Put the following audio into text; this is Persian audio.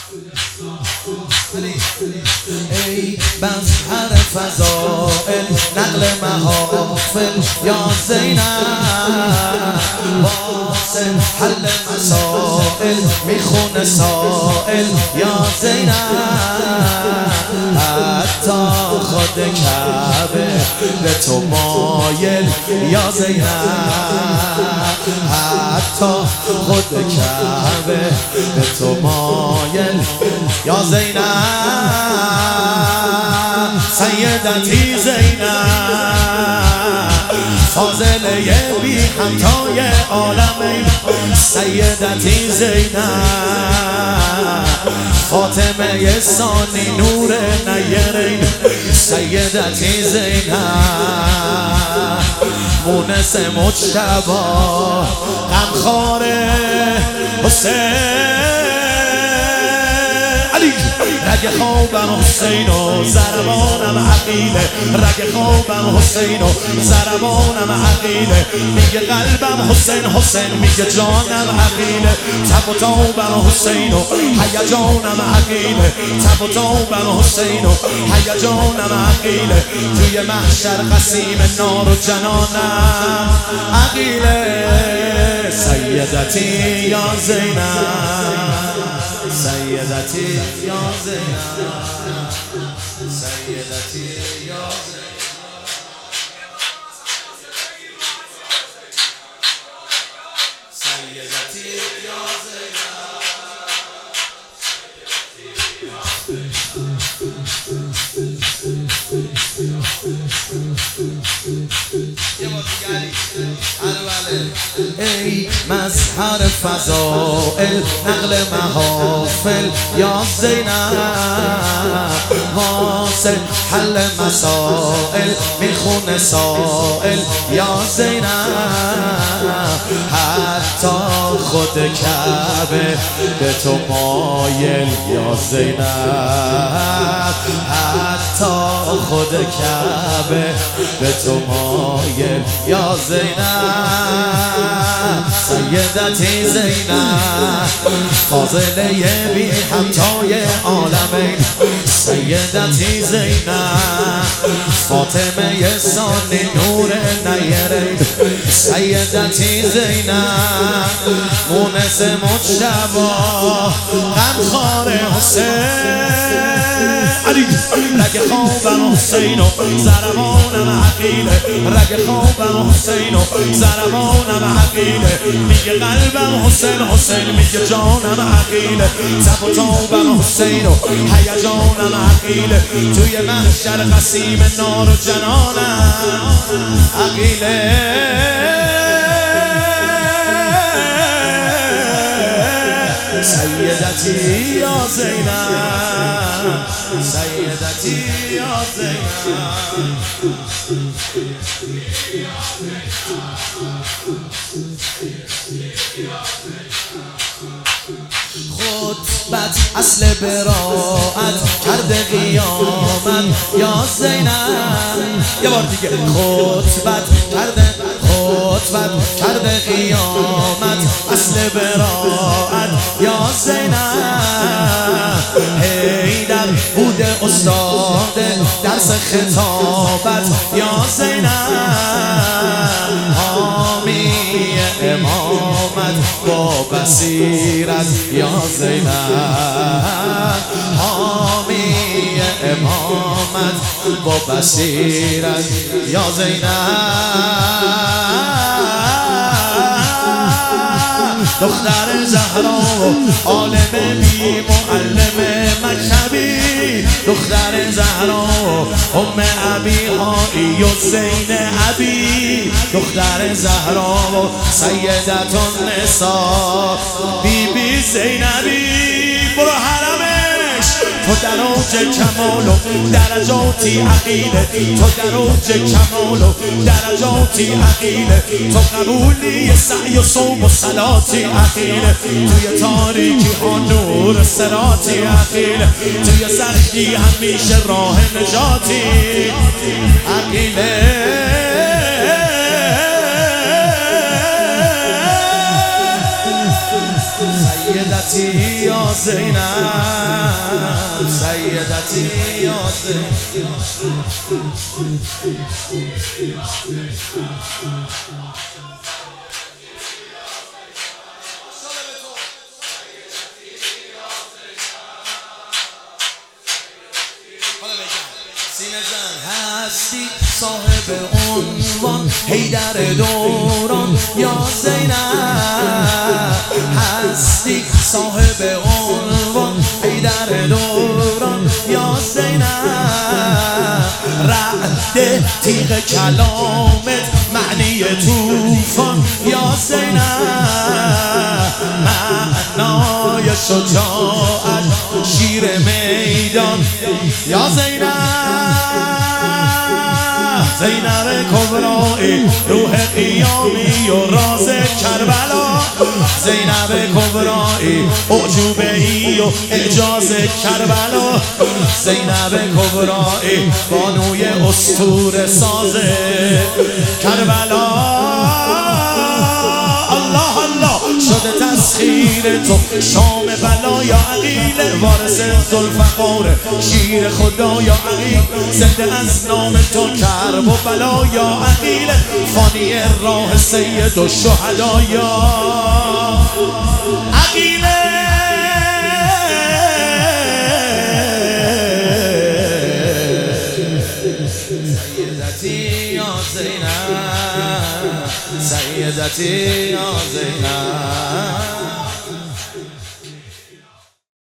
ای مظهر فضائل نقل محافل یا زینب، واسه حل مسائل میخونه سائل یا زینب، حتی خود کعبه به تو مایل یا زینب، حتی خود کعبه به تو مایل یا زینب، سیدتی زینب، فاضله بی همتای عالمین، سیدتی زینب، فاطمه ثانی نور نیرین، سیدتی زینب، مونس مجتبی غمخوار حسین، رگ خوابم حسین و ضربانم عقیله، رگ خوابم حسین و ضربانم عقیله، میگه قلبم حسین حسین، میگه جانم عقیله، تب و تابم حسین و هیجانم عقیله، تب و تابم حسین و هیجانم عقیله، توی محشر قسیم نار و جنانم عقیله، سیدتی یا زینب، سیدتی یا زینب، سیدتی یا زینب، سیدتی یا ای مظهر فضائل نقل محافل یا زینب، واسه حل مسائل میخونه سائل یا زینب، حتی خود کعبه به تو مایل یا زینب، حتی خود کعبه به تو مایل یا زینب، سیدتی زینب، فاضله بی همتای عالمین، سیدتی زینب، فاطمه ثانی نور نیرین، سیدتی زینب، مونس مجتبی غمخوار حسین، رگ خوابم حسین و ضربانم عقیله، رگ خوابم حسین و ضربانم عقیله، میگه قلبم حسین حسین، میگه جانم عقیله، تب و تابم حسین و هیجانم عقیله، توی محشر قسیم نار و جنانم عقیله، سیدتی یا زینب، سیدتی یا زینب، خطبت اصل براعت کرده قیامت یا زینب، یه بار دیگه خطبت کرده قیامت اصل براعت یا زینب، حیدر بود استاد درس خطابت یا زینب، حامی امامت با بصیرت یا زینب، حامی امامت با بصیرت یا زینب، دختر زهرا و عالم بی معلم مکتبی، دختر زهرا و ام ابی هایی و زین ابی، دختر زهرا و سیدت النساء بی بی زینبی، برو حرمش تو در اوج کمال و درجاتی عقیله، تو در اوج کمال و درجاتی عقیله، تو قبولی سعی و صوم و صلاتی عقیله، توی تاریکی ها نور صراطی عقیله، توی سختی همیشه راه نجاتی عقیله، سیدتی یا زینب سیدتی یا زینب هستی صاحب عنوان حیدر دوران یا زینب هستی صاحب عنوان حیدر دوران یا زینب رعد تیغ کلامت معنی توفان یا زینب معنای شجاعت شیر میدان یا زینب زینب کبرایی روح قیامی و راز کربلا زینب کبرایی اعجوبه ای و اعجاز کربلا زینب کبرایی بانوی اسطوره ساز کربلا الله الله شده تسخیر تو شام بلا یا عقیل وارث ذوالفقار شیر خدا یا عقیل زنده از نام تو کرب و بلا یا عقیل فانی راه سید و شهدا یا عقیل سیدتی یا زینب سیدتی یا زینب